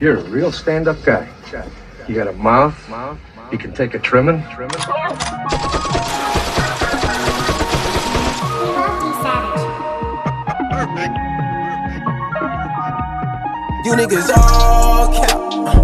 You're a real stand-up guy. You got a mouth. You can take a trimming. You niggas all cap.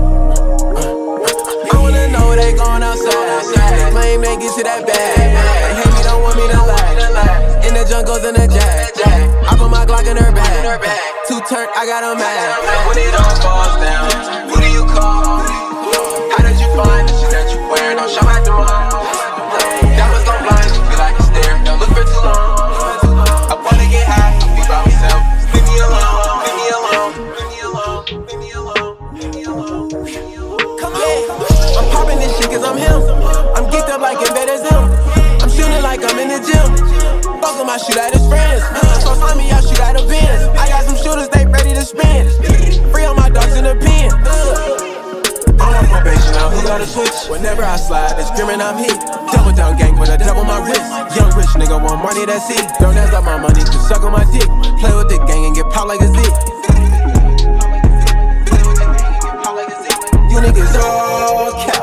I wanna know they going outside. They claim they get to that bag. They hate me, don't want me to lie. In the jungles in the jack. I put my Glock in her bag. Two turn, I got 'em mad. When it all falls down, who do you call? How did you find the shit that you wearing? Don't shop at the mall. Diamonds gon' blind you, feel like a stare. Don't look for too long. I wanna get high, be by myself. Leave me alone, leave me alone, leave me alone, leave me alone, leave me alone, leave me alone. Come on, I'm popping this shit cause I'm him. I'm geeked up like in bed as him. I'm shooting like I'm in the gym. Fuck him, I shoot at his friends. So find me, I shoot at a Benz. I got some shooters, they ready to spin. Free all my dogs in the pen. I'm on probation now, who got a switch? Whenever I slide, it's screaming I'm hit. Double down gang with a double my wrist. Young rich nigga want money, that's it. Don't ask up my money, just suck on my dick. Play with the gang and get popped like a zit. You niggas all cap.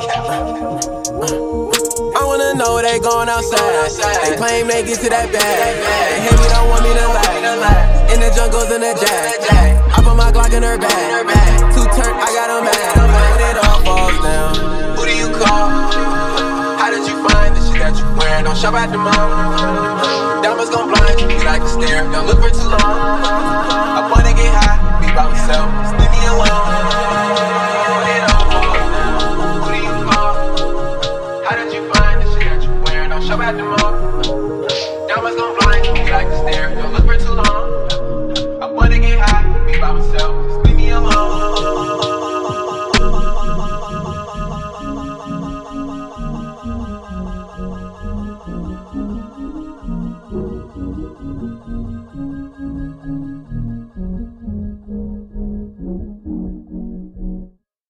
I wanna know they going outside. They claim they get to that bag. They hate me, don't want me to lie. In the jungles in the jack. I put my Glock in her bag. Two turn, I got 'em mad. When it all falls down, who do you call? How did you find the shit that you wearing? Don't shop at the mall. Diamonds gon' blind you, like a stare. Don't look for too long.